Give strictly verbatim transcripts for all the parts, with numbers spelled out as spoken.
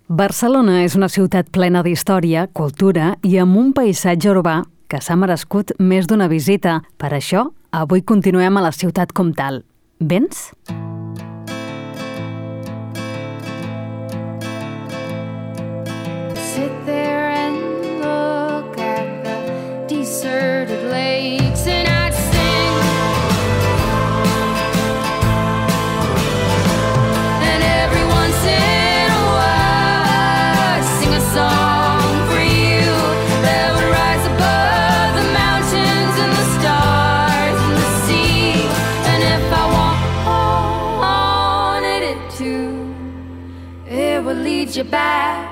Barcelona és una ciutat plena d'història, cultura i amb un paisatge urbà que s'ha merescut més d'una visita. Per això, avui continuem a la ciutat comtal. Vens? Sit there and look at the deserted lakes and I'd sing and every once in a while I'd sing a song for you that would rise above the mountains and the stars and the sea. And if I wanted it to, it would lead you back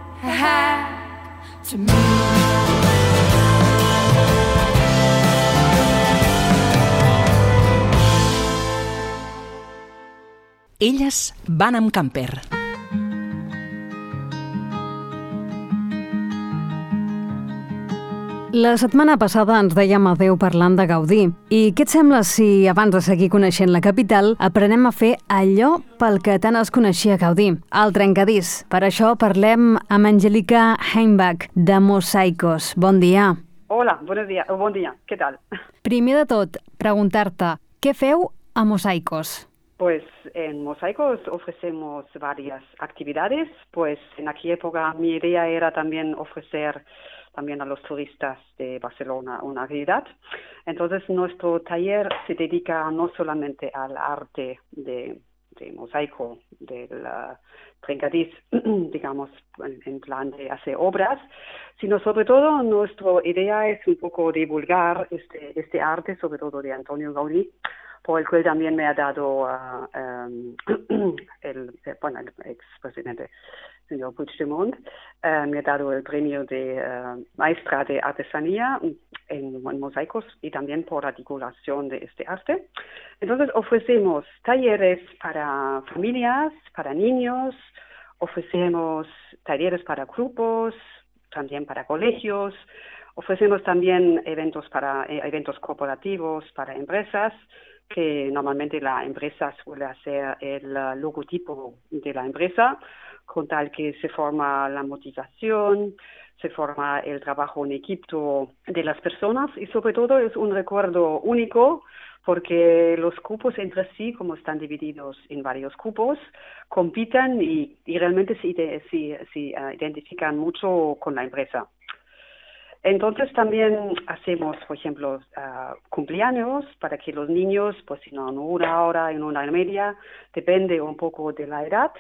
to me. Elles van amb camper. La setmana passada ens dèiem adeu parlant de Gaudí. I què et sembla si, abans de seguir coneixent la capital, aprenem a fer allò pel que tant es coneixia Gaudí, el trencadís? Per això parlem amb Angélica Heimbach, de Mosaicos. Bon dia. Hola, buenos días. Bon dia. ¿Qué tal? Primer de tot, preguntar-te, què feu a Mosaicos? Pues en Mosaicos ofrecemos varias actividades. Pues en aquella época mi idea era también ofrecer también a los turistas de Barcelona una actividad. Entonces nuestro taller se dedica no solamente al arte de, de mosaico, del uh, trencadís, digamos, en, en plan de hacer obras, sino sobre todo nuestra idea es un poco divulgar este, este arte, sobre todo de Antonio Gaudí, por el cual también me ha dado uh, um, el, bueno, el expresidente, señor Puigdemont, uh, me ha dado el premio de uh, maestra de artesanía en, en mosaicos y también por la divulgación de este arte. Entonces ofrecemos talleres para familias, para niños, ofrecemos talleres para grupos, también para colegios, ofrecemos también eventos para eh, eventos corporativos para empresas, que normalmente la empresa suele hacer el uh, logotipo de la empresa, con tal que se forma la motivación, se forma el trabajo en equipo de las personas y sobre todo es un recuerdo único porque los grupos entre sí, como están divididos en varios grupos, compiten y, y realmente se, se, se uh, identifican mucho con la empresa. Entonces también hacemos, por ejemplo, uh, cumpleaños para que los niños, pues si no en una hora, en una hora y media, depende un poco de la edad,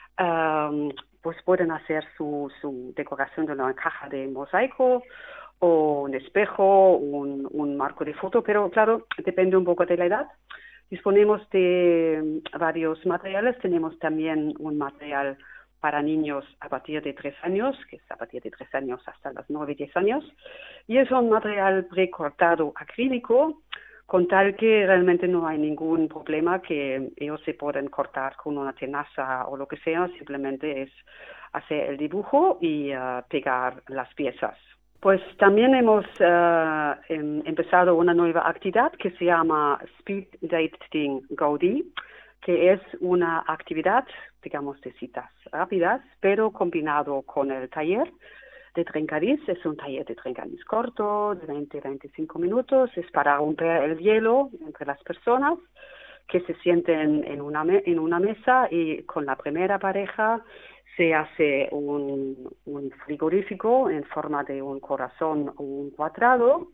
um, pues pueden hacer su, su decoración de una caja de mosaico o un espejo, un, un marco de foto, pero claro, depende un poco de la edad. Disponemos de varios materiales, tenemos también un material para niños a partir de tres años, que es a partir de tres años hasta los nueve, diez años, y es un material precortado acrílico, con tal que realmente no hay ningún problema que ellos se pueden cortar con una tenaza o lo que sea, simplemente es hacer el dibujo y uh, pegar las piezas. Pues también hemos uh, em, empezado una nueva actividad que se llama Speed Dating Gaudí, que es una actividad, digamos, de citas rápidas, pero combinado con el taller de trencadís. Es un taller de trencadís corto, de veinte a veinticinco minutos. Es para romper el hielo entre las personas que se sienten en una, me- en una mesa y con la primera pareja se hace un, un frigorífico en forma de un corazón o un cuadrado.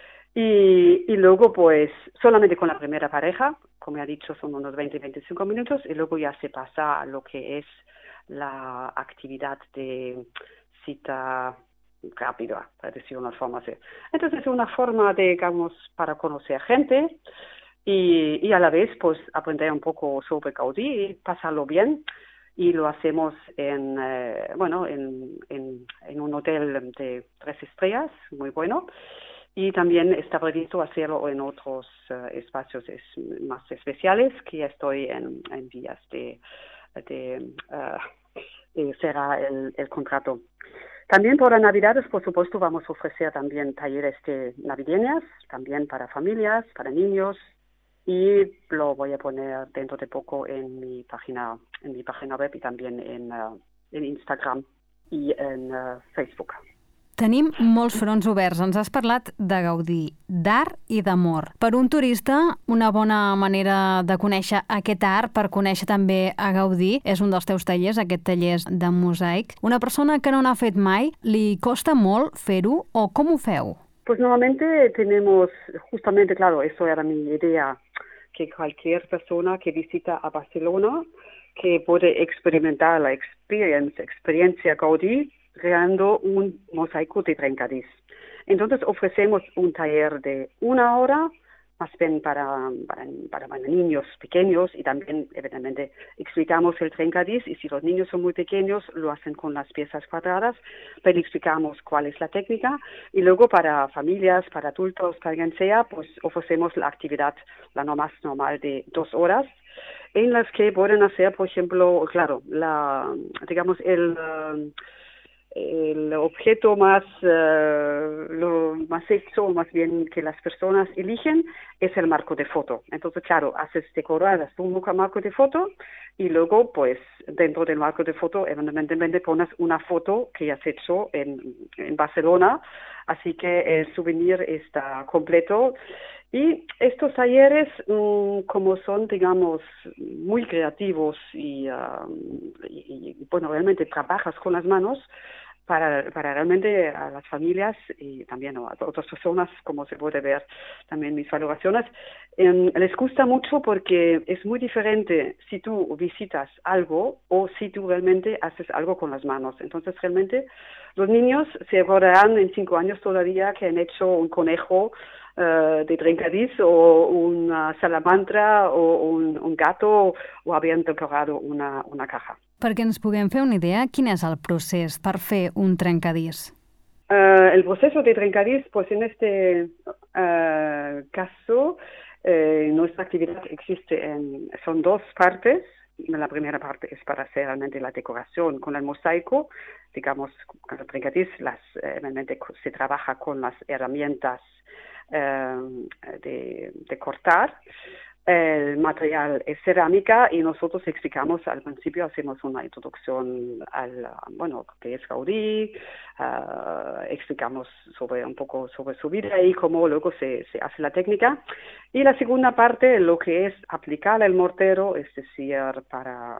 Y, y luego, pues, solamente con la primera pareja, como he dicho, son unos veinte a veinticinco minutos, y luego ya se pasa a lo que es la actividad de cita rápida, para decir una forma así. Entonces, es una forma, de, digamos, para conocer gente y, y a la vez, pues, aprender un poco sobre Gaudí y pasarlo bien. Y lo hacemos en, eh, bueno, en, en, en un hotel de tres estrellas, muy bueno. Y también está previsto hacerlo en otros uh, espacios es, más especiales, que ya estoy en, en vías de, de, uh, de cerrar el, el contrato. También por las Navidades, por supuesto, vamos a ofrecer también talleres de navideñas, también para familias, para niños, y lo voy a poner dentro de poco en mi página, en mi página web y también en, uh, en Instagram i en uh, Facebook. Tenim molts fronts oberts. Ens has parlat de gaudir, d'art i d'amor. Per un turista, una bona manera de conèixer aquest art, per conèixer també a Gaudí, és un dels teus tallers, aquest taller de mosaic. Una persona que no n'ha fet mai, li costa molt fer-ho o com ho feu? Pues normalmente tenemos, justamente, claro, eso era mi idea, que cualquier persona que visita a Barcelona, que puede experimentar la experience, experiencia Gaudí, creando un mosaico de trencadís. Entonces ofrecemos un taller de una hora, más bien para, para, para, para niños pequeños, y también evidentemente explicamos el trencadís, y si los niños son muy pequeños lo hacen con las piezas cuadradas, pero explicamos cuál es la técnica, y luego para familias, para adultos, para quien sea, pues ofrecemos la actividad, la no más normal de dos horas, en las que pueden hacer, por ejemplo, claro, la, digamos, el... Uh, el objeto más, uh, lo más hecho, más bien que las personas eligen, es el marco de foto. Entonces, claro, haces decoradas un marco de foto y luego, pues, dentro del marco de foto, evidentemente pones una foto que has hecho en, en Barcelona, así que el souvenir está completo. Y estos talleres, mmm, como son, digamos, muy creativos y, uh, y, y, bueno, realmente trabajas con las manos, para, para realmente a las familias y también a otras personas, como se puede ver también mis valoraciones, eh, les gusta mucho porque es muy diferente si tú visitas algo o si tú realmente haces algo con las manos. Entonces, realmente, los niños se acordarán en cinco años todavía que han hecho un conejo uh, de trencadís o una salamandra o un, un gato o habían decorado una, una caja. Perquè ens puguem fer una idea, quin és el procés per fer un trencadís? Uh, el proceso de trencadís, pues en este uh, caso, eh, nuestra actividad existe en, son dos partes. La primera parte es para hacer realmente la decoración con el mosaico. Digamos, con el trencadís las, eh, realmente se trabaja con las herramientas eh, de, de cortar. El material es cerámica y nosotros explicamos al principio, hacemos una introducción al, bueno, que es Gaudí, uh, explicamos sobre un poco sobre su vida y cómo luego se, se hace la técnica. Y la segunda parte, lo que es aplicar el mortero, es decir, para,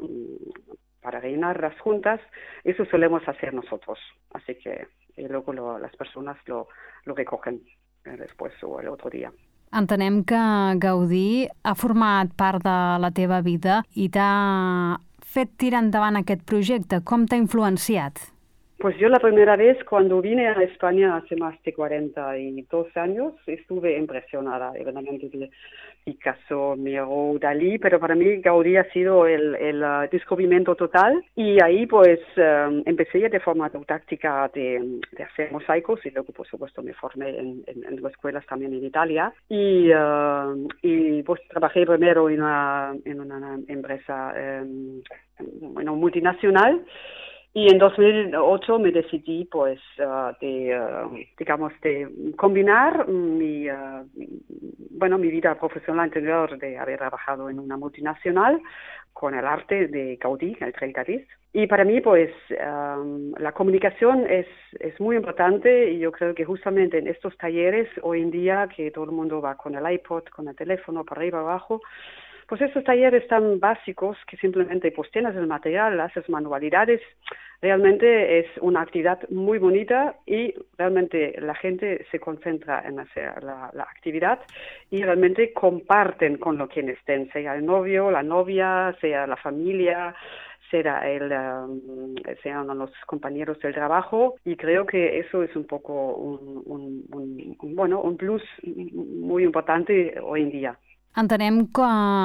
para rellenar las juntas, eso solemos hacer nosotros. Así que y luego lo, las personas lo, lo recogen eh, después o el otro día. Entenem que Gaudí ha format part de la teva vida i t'ha fet tirar endavant aquest projecte. Com t'ha influenciat? Pues yo la primera vez cuando vine a España hace más de cuarenta y dos años estuve impresionada, evidentemente, de Picasso, Miro, Dalí, pero para mí Gaudí ha sido el, el uh, descubrimiento total y ahí pues um, empecé de forma autodidacta de, de hacer mosaicos y luego por supuesto me formé en, en, en escuelas también en Italia y, uh, y pues trabajé primero en una, en una empresa um, bueno, multinacional. Y en dos mil ocho me decidí, pues, uh, de, uh, digamos, de combinar mi, uh, bueno, mi vida profesional anterior de haber trabajado en una multinacional con el arte de Gaudí, el trencadís. Y para mí, pues, um, la comunicación es, es muy importante y yo creo que justamente en estos talleres, hoy en día, que todo el mundo va con el iPod, con el teléfono, para arriba, abajo, pues estos talleres tan básicos que simplemente pues tienes el material, haces manualidades, realmente es una actividad muy bonita y realmente la gente se concentra en hacer la, la actividad y realmente comparten con lo quien estén, sea el novio, la novia, sea la familia, será el, um, sean los compañeros del trabajo y creo que eso es un poco un, un, un, un, bueno, un plus muy importante hoy en día. Entenem que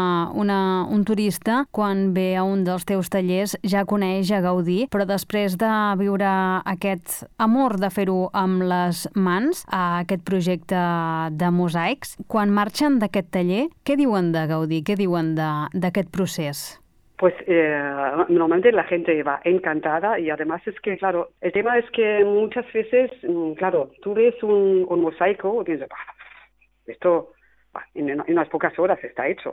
una, un turista, quan ve a un dels teus tallers, ja coneix a Gaudí, però després de viure aquest amor de fer-ho amb les mans, a aquest projecte de mosaics, quan marxen d'aquest taller, què diuen de Gaudí? Què diuen d'aquest procés? Pues eh, normalmente la gente va encantada y además es que, claro, el tema es que muchas veces, claro, tú ves un, un mosaico y piensas, esto... En unas pocas horas está hecho.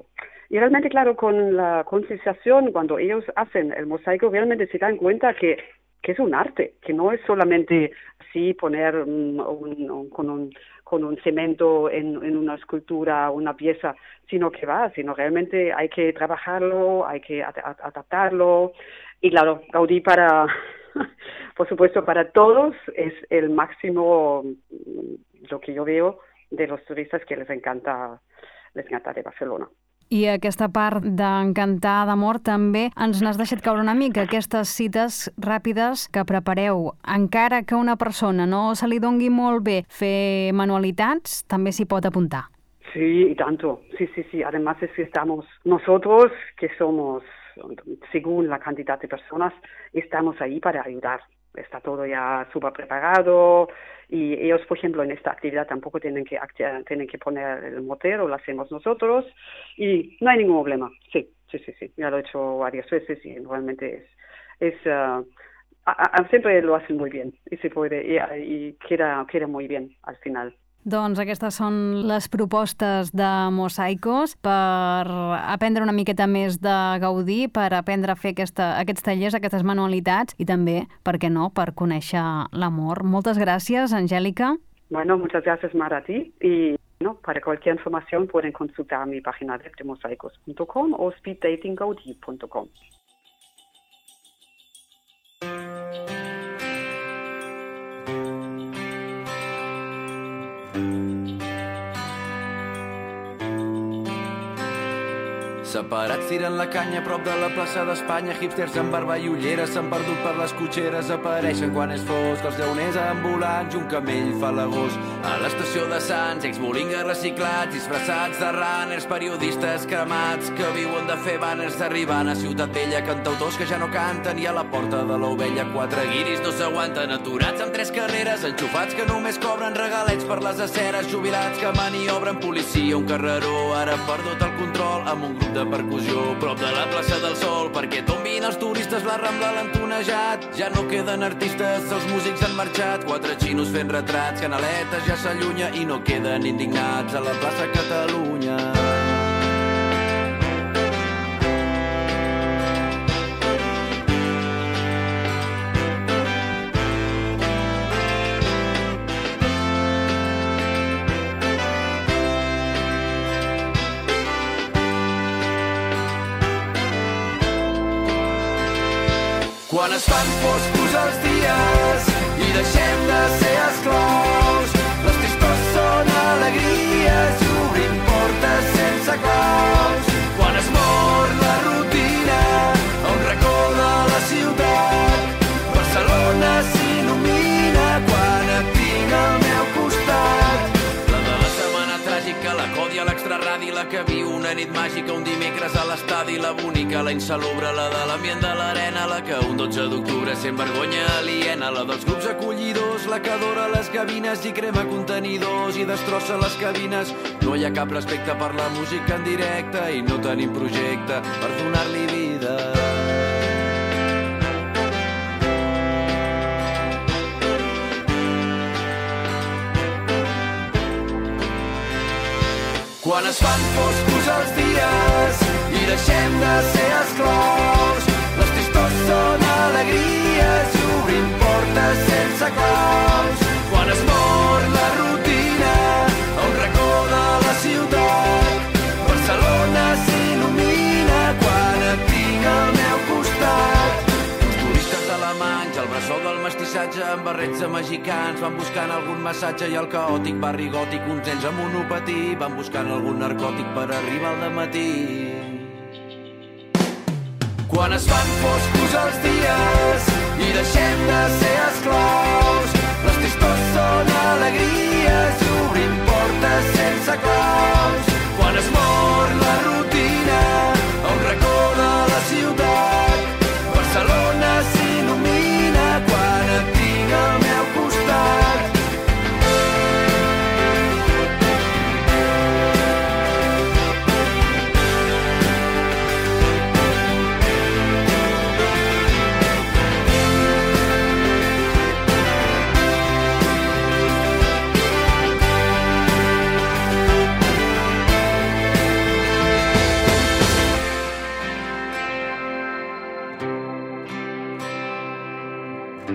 Y realmente, claro, con la concienciación, cuando ellos hacen el mosaico, realmente se dan cuenta que, que es un arte, que no es solamente así poner un, un, un, con un con un cemento en, en una escultura, una pieza, sino que va, sino realmente hay que trabajarlo, hay que ad- ad- adaptarlo. Y claro, Gaudí para, por supuesto, para todos es el máximo, lo que yo veo, de los turistas que les encanta, les encanta de Barcelona. I aquesta part d'encantar d'amor també ens n'has deixat caure una mica, aquestes cites ràpides que prepareu. Encara que una persona no se li dongui molt bé fer manualitats, també s'hi pot apuntar. Sí, y tanto. Sí, sí, sí. Además es que estamos nosotros, que somos, según la cantidad de personas, estamos ahí para ayudar. Está todo ya súper preparado y ellos, por ejemplo, en esta actividad tampoco tienen que acti- tienen que poner el motero, lo hacemos nosotros y no hay ningún problema. Sí, sí, sí, sí. Ya lo he hecho varias veces y realmente es, es uh, a, a, siempre lo hacen muy bien y se puede y, y queda, queda muy bien al final. Doncs aquestes són les propostes de Mosaicos per aprendre una miqueta més de Gaudí, per aprendre a fer aquesta, aquests tallers, aquestes manualitats i també, per què no, per conèixer l'amor. Moltes gràcies, Angélica. Bueno, muchas gracias, Mara, a ti. Y no, para cualquier información pueden consultar mi página web de mosaicos punto com o speed dating gaudí punto com. Separats tiren la canya a prop de la plaça d'Espanya, hipsters amb barba i ulleres s'han perdut per les cotxeres, apareixen quan és fosc els llauners ambulants i un camell fa l'agost. A l'estació de Sants, exmolingues reciclats, disfressats de runners, periodistes cremats que viuen de fer banners, arribant a Ciutat Vella, cantautors que ja no canten i a la porta de l'Ovella quatre guiris no s'aguanten, aturats amb tres carreres, enxufats que només cobren regalets per les aceres, jubilats que maniobren, policia, un carreró ara perdut el control amb un grup de percussió prop de la plaça del Sol perquè tombin els turistes, la Rambla l'han tonejat, ja no queden artistes, els músics han marxat, quatre xinos fent retrats, Canaletes ja s'allunya i no queden indignats a la plaça Catalunya. Quan es fan foscos els dies i deixem de ser esclaus, les tristors són alegries i obrim portes sense claus. Quan es mor la rutina a un racó de la ciutat, Barcelona s'il·lumina quan et tinc al meu costat. La de la setmana tràgica, la còdia, l'extraradi, la que viu una nit màgica, un dimecres a l'estadi, la bonica, la insalubre, la de l'ambient de l'arena, la que un dotze d'octubre sent vergonya aliena, la dels grups acollidors, la que adora les gavines i crema contenidors i destrossa les cabines. No hi ha cap respecte per la música en directe i no tenim projecte per donar-li vida. Quan es fan foscos els dies i deixem de ser esclaus, les tristors són alegries i obrim portes sense claus. Quan es mor la rutina a un racó de la ciutat, Barcelona s'il·lumina quan et tinc al meu costat. Els turistes alemanys, el bressol del mestissatge amb barrets de mexicans van buscant algun massatge i el caòtic barri gòtic, uns ells amb monopatí van buscant algun narcòtic per arribar al dematí. Quan es fan foscos els dies i deixem de ser esclaus, les tristors són alegries i obrim portes sense claus. Quan es mor la rutina a un racó de la ciutat, Barcelona s'il·lumina quan et tinc al meu costat.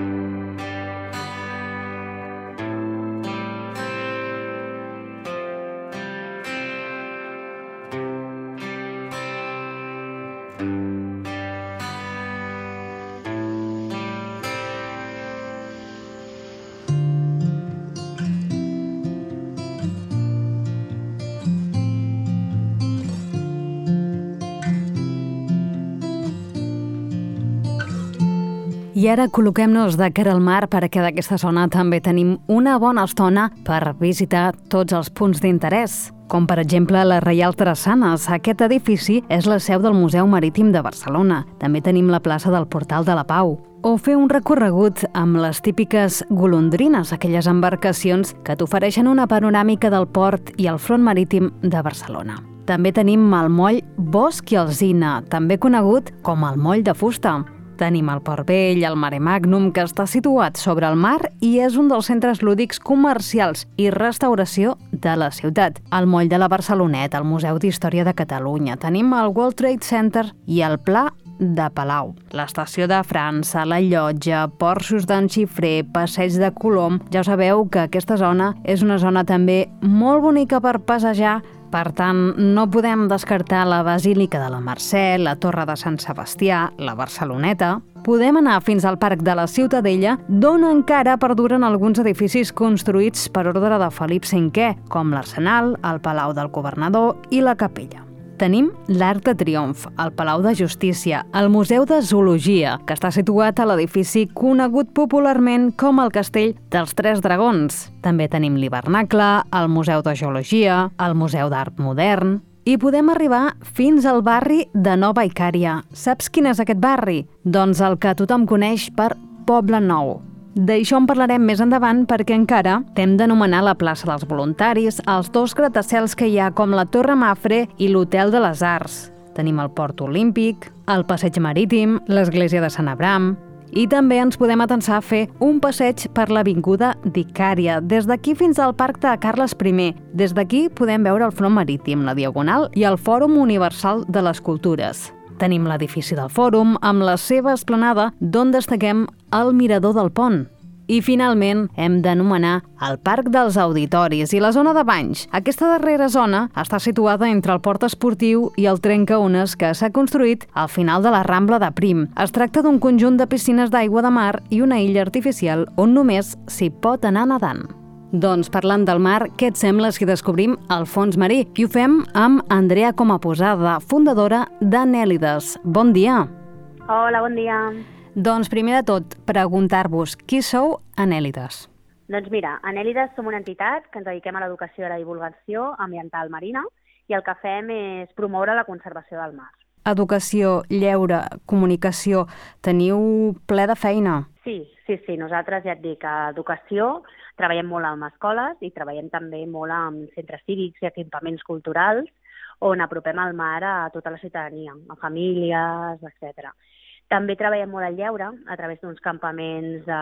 I ara col·loquem-nos de cara al mar perquè d'aquesta zona també tenim una bona estona per visitar tots els punts d'interès, com per exemple la Reial Drassanes. Aquest edifici és la seu del Museu Marítim de Barcelona. També tenim la plaça del Portal de la Pau. O fer un recorregut amb les típiques golondrines, aquelles embarcacions que t'ofereixen una panoràmica del port i el front marítim de Barcelona. També tenim el moll Bosch i Alsina, també conegut com el moll de fusta. Tenim el Port Vell, el Mare Magnum, que està situat sobre el mar i és un dels centres lúdics comercials i restauració de la ciutat. El moll de la Barceloneta, el Museu d'Història de Catalunya. Tenim el World Trade Center i el Pla de Palau. L'Estació de França, la Llotja, Porxos d'en Xifré, Passeig de Colom. Ja ho sabeu que aquesta zona és una zona també molt bonica per passejar. Per tant, no podem descartar la Basílica de la Mercè, la Torre de Sant Sebastià, la Barceloneta. Podem anar fins al Parc de la Ciutadella, d'on encara perduren alguns edificis construïts per ordre de Felip cinquè, com l'Arsenal, el Palau del Governador i la Capella. Tenim l'Arc de Triomf, el Palau de Justícia, el Museu de Zoologia, que està situat a l'edifici conegut popularment com el Castell dels Tres Dragons. També tenim l'Hivernacle, el Museu de Geologia, el Museu d'Art Modern. I podem arribar fins al barri de Nova Icària. Saps quin és aquest barri? Doncs el que tothom coneix per Poble Nou. D'això en parlarem més endavant perquè encara hem d'anomenar la plaça dels Voluntaris, els dos gratacels que hi ha com la Torre Mafre i l'Hotel de les Arts. Tenim el Port Olímpic, el Passeig Marítim, l'Església de Sant Abram i també ens podem atensar a fer un passeig per l'Avinguda d'Icària, des d'aquí fins al Parc de Carles primer. Des d'aquí podem veure el front marítim, la Diagonal i el Fòrum Universal de les Cultures. Tenim l'edifici del Fòrum amb la seva esplanada d'on destaquem el Mirador del Pont. I finalment hem d'anomenar el Parc dels Auditoris i la zona de banys. Aquesta darrera zona està situada entre el Port Esportiu i el Trencaones que s'ha construït al final de la Rambla de Prim. Es tracta d'un conjunt de piscines d'aigua de mar i una illa artificial on només s'hi pot anar nedant. Doncs parlant del mar, què et sembla si descobrim el fons marí? I ho fem amb Andrea Comaposada, fundadora d'Anèlides. Bon dia! Hola, bon dia. Doncs primer de tot, preguntar-vos, qui sou Anèlides? Doncs mira, Anèlides som una entitat que ens dediquem a l'educació i la divulgació ambiental marina i el que fem és promoure la conservació del mar. Educació, lleure, comunicació, teniu ple de feina. Sí, sí, sí, nosaltres ja et dic, a educació treballem molt amb escoles i treballem també molt amb centres cívics i equipaments culturals on apropem el mar a tota la ciutadania, a famílies, etcètera. També treballem molt al lleure a través d'uns campaments de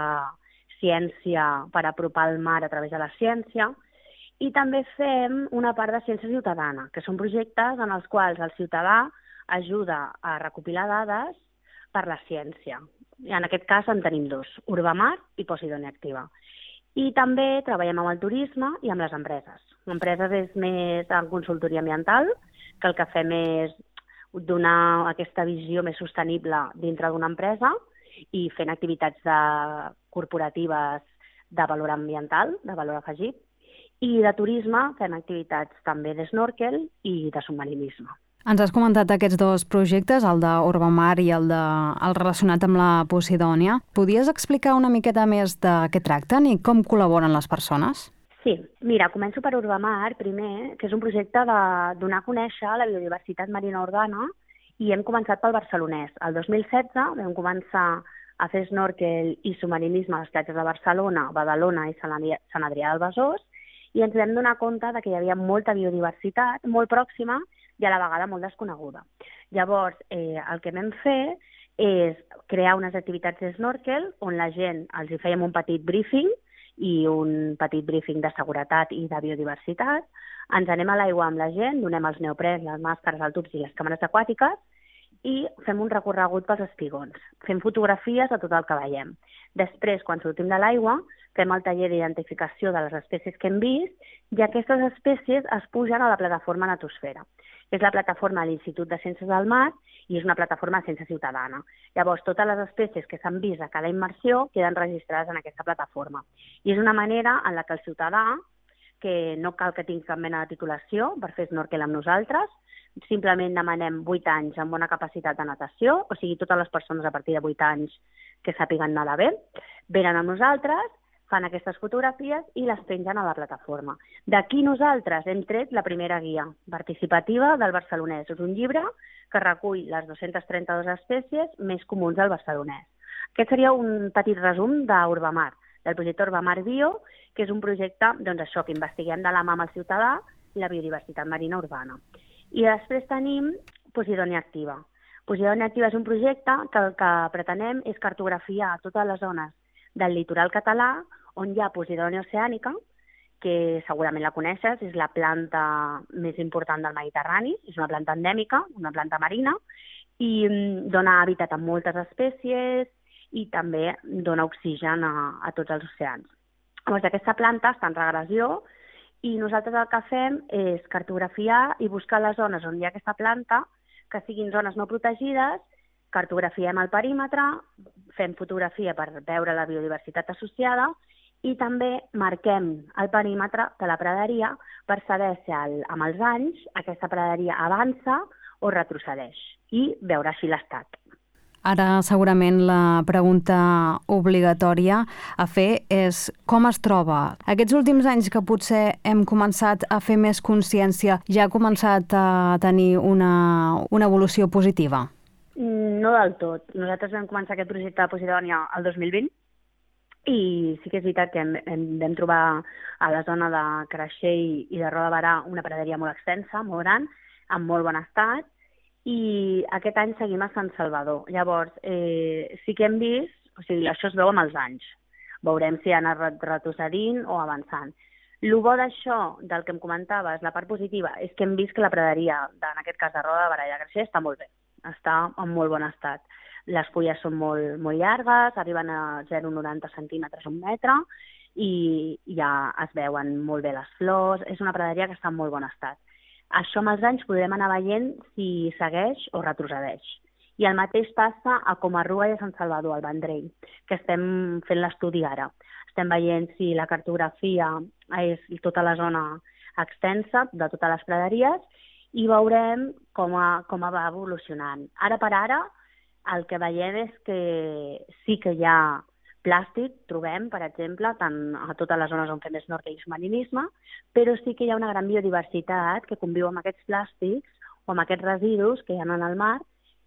ciència per apropar el mar a través de la ciència i també fem una part de ciència ciutadana, que són projectes en els quals el ciutadà ajuda a recopilar dades per la ciència. I en aquest cas en tenim dos, Urbamar i Posidònia Activa. I també treballem amb el turisme i amb les empreses. Empreses és més en consultoria ambiental, que el que fem és donar aquesta visió més sostenible dintre d'una empresa i fent activitats de, corporatives de valor ambiental, de valor afegit, i de turisme fem activitats també d'snorkel i de submarinisme. Ens has comentat aquests dos projectes, el d'Urbamar i el, de, el relacionat amb la Posidònia. Podies explicar una miqueta més de què tracten i com col·laboren les persones? Sí, mira, començo per Urbamar, primer, que és un projecte de donar a conèixer la biodiversitat marina urbana i hem començat pel barcelonès. El dos mil setze vam començar a fer snorkel i submarinisme a les platges de Barcelona, Badalona i Sant Adrià del Besòs i ens vam donar compte de que hi havia molta biodiversitat molt pròxima i a la vegada molt desconeguda. Llavors, eh, el que vam fer és crear unes activitats de snorkel on la gent els hi fèiem un petit briefing i un petit briefing de seguretat i de biodiversitat. Ens anem a l'aigua amb la gent, donem els neoprens, les màscares, el tubs i les càmeres aquàtiques i fem un recorregut pels espigons. Fem fotografies de tot el que veiem. Després, quan sortim de l'aigua, fem el taller d'identificació de les espècies que hem vist i aquestes espècies es pugen a la plataforma Natosfera. És la plataforma de l'Institut de Ciències del Mar i és una plataforma de ciència ciutadana. Llavors, totes les espècies que s'han vist a cada immersió queden registrades en aquesta plataforma. I és una manera en la que el ciutadà, que no cal que tingui cap mena de titulació per fer snorkel amb nosaltres, simplement demanem vuit anys amb bona capacitat de natació, o sigui, totes les persones a partir de vuit anys que sàpiguen nedar bé, venen amb nosaltres, fan aquestes fotografies i les pengen a la plataforma. D'aquí nosaltres hem tret la primera guia participativa del barcelonès. És un llibre que recull les dues-centes trenta-dues espècies més comuns del barcelonès. Aquest seria un petit resum d'Urbamar, del projecte Urbamar Bio, que és un projecte, doncs això, que investiguem de la mà amb el ciutadà i la biodiversitat marina urbana. I després tenim Posidònia Activa. Posidònia Activa és un projecte que el que pretenem és cartografiar totes les zones del litoral català on hi ha Posidònia oceànica, que segurament la coneixes, és la planta més important del Mediterrani, és una planta endèmica, una planta marina, i dona hàbitat a moltes espècies i també dona oxigen a, a tots els oceans. Llavors, aquesta planta està en regressió i nosaltres el que fem és cartografiar i buscar les zones on hi ha aquesta planta, que siguin zones no protegides, cartografiem el perímetre, fem fotografia per veure la biodiversitat associada i també marquem el perímetre de la praderia per saber si el, amb els anys aquesta praderia avança o retrocedeix i veure així l'estat. Ara, segurament, la pregunta obligatòria a fer és com es troba? Aquests últims anys que potser hem començat a fer més consciència, ja ha començat a tenir una, una evolució positiva? No del tot. Nosaltres vam començar aquest projecte de Posidònia el dos mil vint i sí que és veritat que hem, hem, vam trobar a la zona de Creixell i de Roda de Berà una praderia molt extensa, molt gran, en molt bon estat, i aquest any seguim a Sant Salvador. Llavors, eh, sí que hem vist, o sigui, això es veu amb els anys. Veurem si ha anat retrocedint o avançant. El bo d'això, del que em comentaves, la part positiva, és que hem vist que la praderia, en aquest cas de Roda de Berà i de Creixell, està molt bé, està en molt bon estat. Les fulles són molt, molt llargues, arriben a zero coma noranta centímetres, un metre, i ja es veuen molt bé les flors. És una praderia que està en molt bon estat. Això amb els anys podrem anar veient si segueix o retrocedeix. I el mateix passa a Comarruga i a Sant Salvador, al Vendrell, que estem fent l'estudi ara. Estem veient si la cartografia és tota la zona extensa de totes les praderies i veurem com, a, com va evolucionant. Ara per ara, el que veiem és que sí que hi ha plàstic, trobem, per exemple, tant a totes les zones on fem snorkel i submarinisme, però sí que hi ha una gran biodiversitat que conviu amb aquests plàstics o amb aquests residus que hi ha en el mar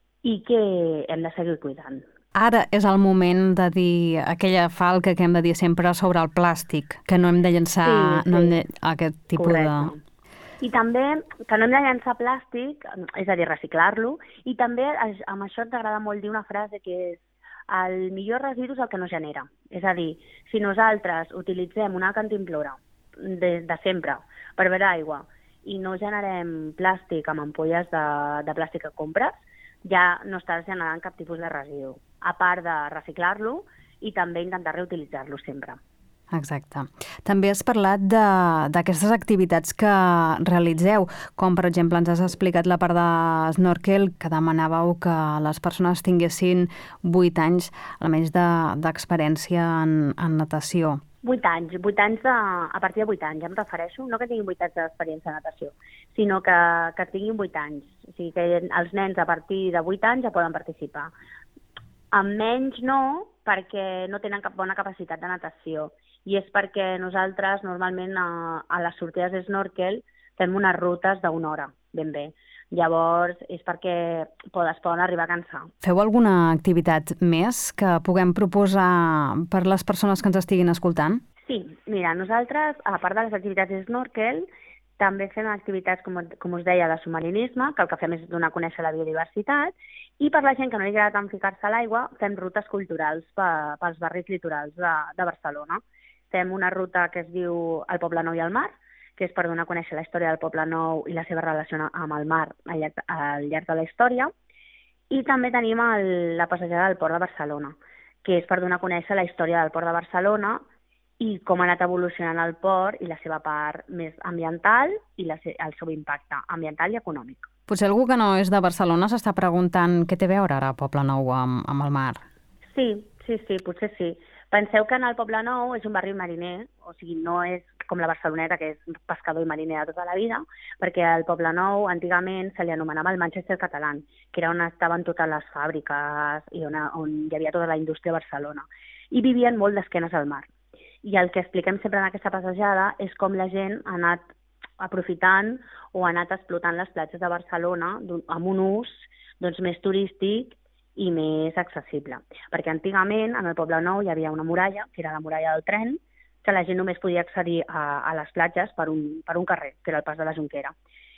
i que hem de seguir cuidant. Ara és el moment de dir aquella falca que hem de dir sempre sobre el plàstic, que no hem de llançar sí, sí. No hem de, aquest tipus Correcte. de... I també que no hem de llançar plàstic, és a dir, reciclar-lo, i també amb això ens agrada molt dir una frase que és el millor residu és el que no genera. És a dir, si nosaltres utilitzem una cantimplora de, de sempre per beure aigua i no generem plàstic amb ampolles de, de plàstic que compres, ja no estàs generant cap tipus de residu, a part de reciclar-lo i també intentar reutilitzar-lo sempre. Exacte. També has parlat d'aquestes activitats que realitzeu, com per exemple ens has explicat la part de snorkel, que demanàveu que les persones tinguessin vuit anys, almenys d'experiència de, en, en natació. Vuit anys, vuit anys de, a partir de vuit anys, ja em refereixo, no que tinguin vuit anys d'experiència en natació, sinó que, que tinguin vuit anys. O sigui que els nens a partir de vuit anys ja poden participar. Amb menys no, perquè no tenen cap bona capacitat de natació. I és perquè nosaltres normalment a, a les sortides de snorkel fem unes rutes d'una hora, ben bé. Llavors és perquè es poden arribar a cansar. Feu alguna activitat més que puguem proposar per les persones que ens estiguin escoltant? Sí, mira, nosaltres, a part de les activitats de snorkel, també fem activitats, com, com us deia, de submarinisme, que el que fem és donar a conèixer la biodiversitat, i per la gent que no li agrada tant ficar-se a l'aigua, fem rutes culturals per, pels barris litorals de, de Barcelona. Fem una ruta que es diu El Poble Nou i el Mar, que és per donar a conèixer la història del Poble Nou i la seva relació amb el mar al llarg, al llarg de la història. I també tenim el, la passejada del Port de Barcelona, que és per donar a conèixer la història del Port de Barcelona i com ha anat evolucionant el port i la seva part més ambiental i la, el seu impacte ambiental i econòmic. Potser algú que no és de Barcelona s'està preguntant què té a veure ara Poblenou amb, amb el mar. Sí, sí, sí, potser sí. Penseu que en el Poblenou és un barri mariner, o sigui, no és com la Barceloneta, que és pescador i mariner de tota la vida, perquè el Poblenou antigament se li anomenava el Manchester català, que era on estaven totes les fàbriques i on, on hi havia tota la indústria a Barcelona. I vivien molt d'esquenes al mar. I el que expliquem sempre en aquesta passejada és com la gent ha anat aprofitant o ha anat explotant les platges de Barcelona amb un ús doncs, més turístic i més accessible. Perquè antigament, en el Poblenou, hi havia una muralla, que era la muralla del tren, que la gent només podia accedir a, a les platges per un, per un carrer, que era el pas de la Jonquera.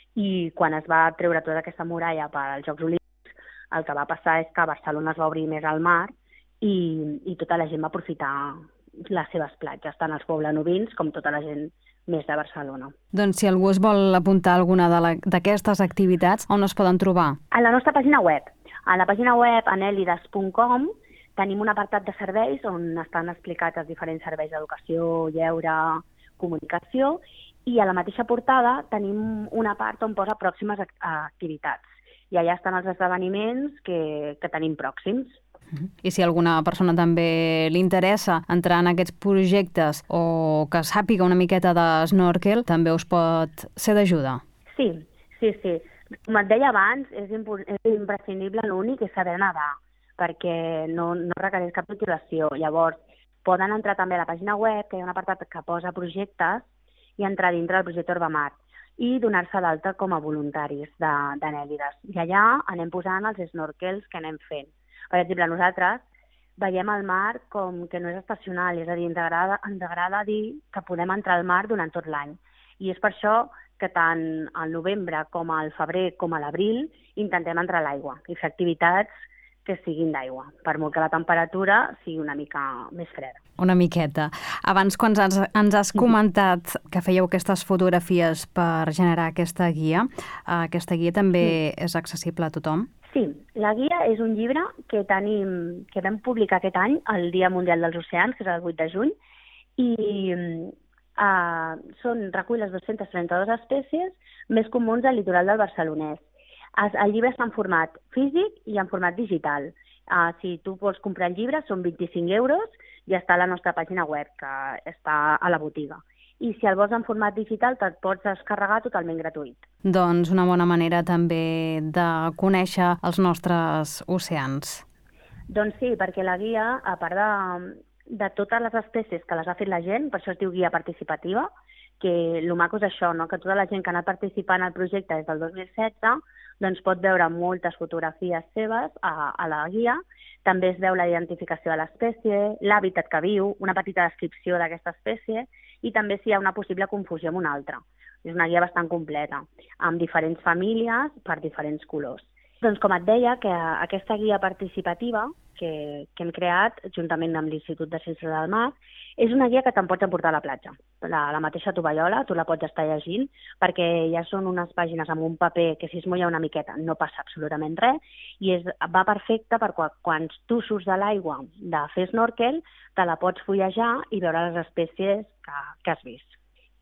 I quan es va treure tota aquesta muralla per als Jocs Olímpics, el que va passar és que Barcelona es va obrir més al mar i, i tota la gent va aprofitar les seves platges, tant els poblenovins com tota la gent més de Barcelona. Doncs si algú es vol apuntar a alguna d'aquestes activitats, on es poden trobar? A la nostra pàgina web. A la pàgina web anelides punt com tenim un apartat de serveis on estan explicats els diferents serveis d'educació, lleure, comunicació, i a la mateixa portada tenim una part on posa pròximes activitats. I allà estan els esdeveniments que, que tenim pròxims. I si alguna persona també li interessa entrar en aquests projectes o que sàpiga una miqueta de snorkel, també us pot ser d'ajuda. Sí, sí, sí. Com et deia abans, és, és imprescindible l'únic és saber nedar, perquè no, no requereix cap titulació. Llavors, poden entrar també a la pàgina web, que hi ha un apartat que posa projectes, i entrar dintre del projecte Urbamar i donar-se d'alta com a voluntaris d'Anèlides. I allà anem posant els snorkels que anem fent. Per exemple, nosaltres veiem el mar com que no és estacional, és a dir, ens agrada, ens agrada dir que podem entrar al mar durant tot l'any. I és per això que tant al novembre com al febrer com a l'abril intentem entrar a l'aigua i fer activitats que siguin d'aigua, per molt que la temperatura sigui una mica més freda. Una miqueta. Abans, quan ens, ens has comentat que fèieu aquestes fotografies per generar aquesta guia, aquesta guia també és accessible a tothom? Sí, la guia és un llibre que tenim, que vam publicar aquest any, el Dia Mundial dels Oceans, que és el vuit de juny, i uh, són, recull les dues-centes trenta-dues espècies més comuns del litoral del Barcelonès. El llibre està en format físic i en format digital. Uh, si tu vols comprar el llibre, són vint-i-cinc euros i està a la nostra pàgina web, que està a la botiga. I si el vols en format digital, te'l pots descarregar totalment gratuït. Doncs una bona manera també de conèixer els nostres oceans. Doncs sí, perquè la guia, a part de, de totes les espècies que les ha fet la gent, per això es diu guia participativa, que el maco és això, no? Que tota la gent que ha anat participant al projecte des del dos mil setze doncs pot veure moltes fotografies seves a, a la guia. També es veu la identificació de l'espècie, l'hàbitat que viu, una petita descripció d'aquesta espècie i també si hi ha una possible confusió amb una altra. És una guia bastant completa, amb diferents famílies per diferents colors. Doncs com et deia, que aquesta guia participativa que, que hem creat juntament amb l'Institut de Ciències del Mar és una guia que te'n pots emportar a la platja. La, la mateixa tovallola, tu la pots estar llegint, perquè ja són unes pàgines amb un paper que si es mulla una miqueta no passa absolutament res, i és, va perfecte per quan, quan tu surts de l'aigua de fer snorkel, te la pots fullejar i veure les espècies que, que has vist.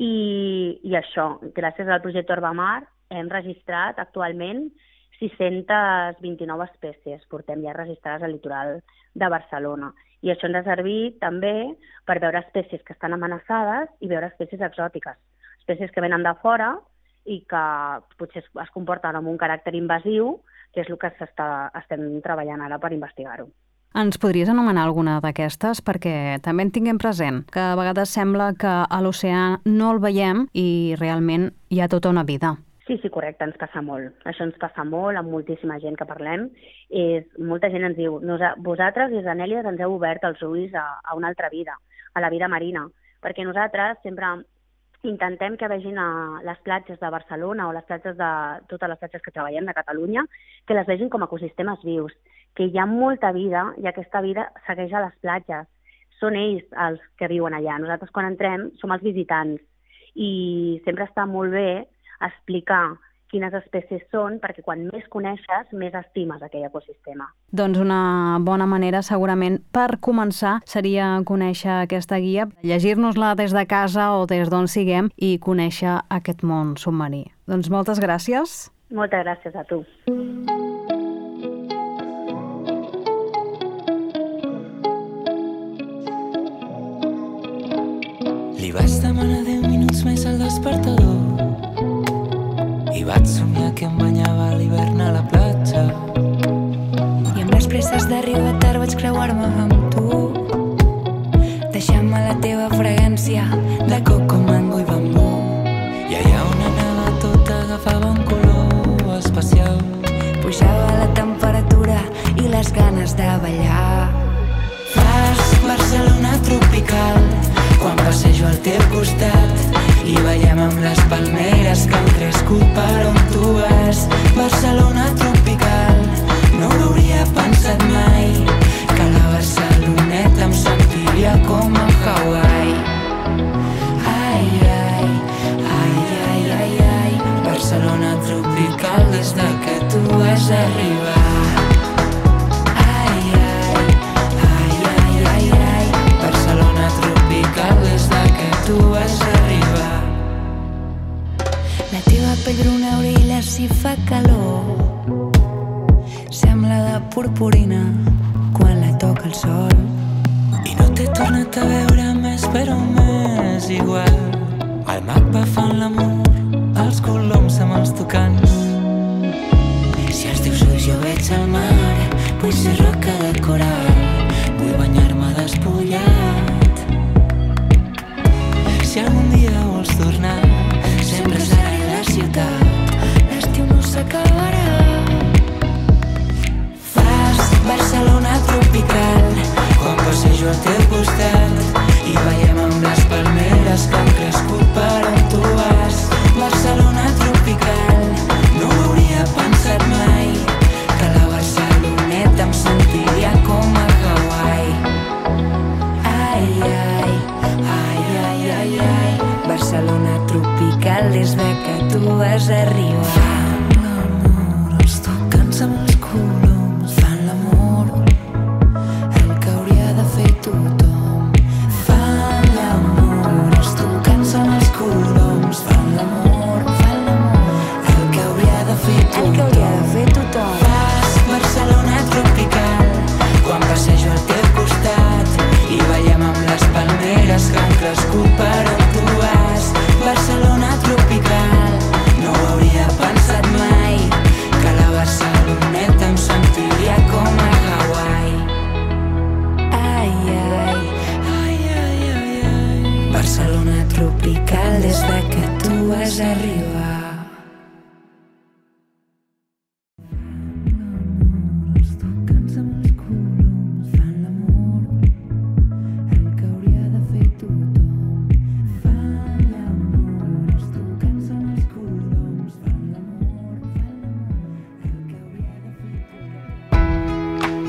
I, I això, gràcies al projecte Urbamar, hem registrat actualment sis-centes vint-i-nou espècies, portem ja registrades al litoral de Barcelona. I això ens ha servit també per veure espècies que estan amenaçades i veure espècies exòtiques, espècies que venen de fora i que potser es comporten amb un caràcter invasiu, que és el que estem treballant ara per investigar-ho. Ens podries anomenar alguna d'aquestes? Perquè també en tinguem present, que a vegades sembla que a l'oceà no el veiem i realment hi ha tota una vida. Sí, sí, correcte, ens passa molt. Això ens passa molt amb moltíssima gent que parlem. És, molta gent ens diu, vosaltres, des d'Anèlides, ens heu obert els ulls a, a una altra vida, a la vida marina, perquè nosaltres sempre intentem que vegin a les platges de Barcelona o les platges de totes les platges que treballem de Catalunya, que les vegin com a ecosistemes vius, que hi ha molta vida i aquesta vida segueix a les platges. Són ells els que viuen allà. Nosaltres quan entrem som els visitants i sempre està molt bé explicar quines espècies són, perquè quan més coneixes, més estimes aquell ecosistema. Doncs una bona manera, segurament, per començar, seria conèixer aquesta guia, llegir-nos-la des de casa o des d'on siguem i conèixer aquest món submarí. Doncs moltes gràcies. Moltes gràcies a tu. Li vaig demanar deu minuts més al despertador i vaig somiar que em banyava a l'hivern a la platja. I amb les presses d'arribar tard vaig creuar-me amb tu, deixant-me la teva fragància de coco, mango i bambú. I allà on anava tot agafava un color especial. Pujava la temperatura i les ganes de ballar. Fas Barcelona tropical quan passejo al teu costat i veiem amb les palmeres que han crescut per on tu vas. Barcelona tropical, no ho hauria pensat mai, que la Barceloneta em sentiria com a Hawaii. Ai, ai, ai, ai, ai, ai, Barcelona tropical des de que tu vas arribar. Des de que tu vas arribar. La teva pell bruna orilla si fa calor, sembla de purpurina quan la toca el sol. I no t'he tornat a veure més, però més igual. El mag va fan l'amor, els coloms amb els tocants. Si els teus ulls jo veig al mar, vull ser roca de coral, vull banyar-me despullat. Si algun dia vols tornar, sempre serà a la ciutat, l'estiu no s'acabarà. Fas Barcelona tropical quan passejo al teu costat i veiem amb les palmeres que han crescut per on tu vas. Barcelona tropical, no ho hauria pensat mai, que la Barceloneta em sentiria com a Hawaii. Ai, ai, ai, ai, ai, ai, Barcelona tropical des de que tu vas arribar. Fan l'amor, els tocants amb els coloms, fan l'amor, el que hauria de fer tothom. Fan l'amor, els tocants amb els coloms, fan l'amor, fan l'amor, el que hauria de fer tothom. El que hauria de fer tothom. Fas Barcelona tropical quan passejo al teu costat i veiem amb les palmeres que han crescut per on tu vas. Barcelona tropical, no ho hauria pensat mai, que la Barceloneta em sentiria com a Hawaii. Ai, ai, Ai, ai, ai, ai, Barcelona tropical des de que tu vas arribar. els tocants amb els coloms, fan l'amor, el que hauria de fer tothom. Fan l'amor, els tocants amb els coloms, fan l'amor, fan l'amor, el que hauria de fer tothom.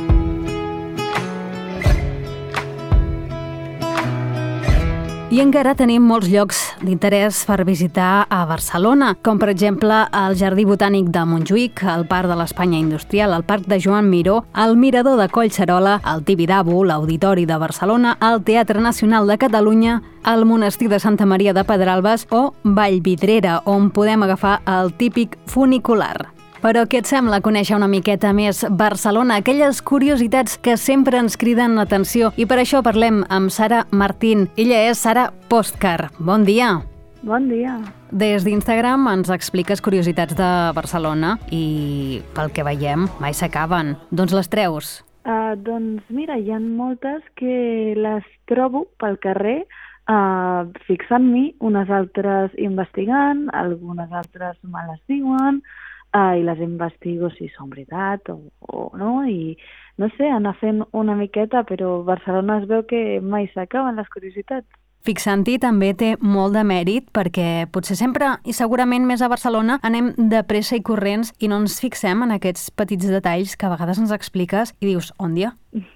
I encara tenim molts llocs d'interès per visitar a Barcelona, com per exemple el Jardí Botànic de Montjuïc, el Parc de l'Espanya Industrial, el Parc de Joan Miró, el Mirador de Collserola, el Tibidabo, l'Auditori de Barcelona, el Teatre Nacional de Catalunya, el Monestir de Santa Maria de Pedralbes o Vallvidrera, on podem agafar el típic funicular. Però què et sembla conèixer una miqueta més Barcelona, aquelles curiositats que sempre ens criden l'atenció? I per això parlem amb Sara Martín. Ella és Sara Postcar. Bon dia. Bon dia. Des d'Instagram ens expliques curiositats de Barcelona i, pel que veiem, mai s'acaben. D'on les treus? Uh, doncs mira, hi ha moltes que les trobo pel carrer uh, fixant-m'hi, unes altres investigant, algunes altres me les diuen, Uh, i les investigo si són veritat o, o no, i no sé, anar fent una miqueta, però Barcelona es veu que mai s'acaben les curiositats. Fixant-hi també té molt de mèrit perquè potser sempre, i segurament més a Barcelona, anem de pressa i corrents i no ens fixem en aquests petits detalls que a vegades ens expliques i dius, on dia?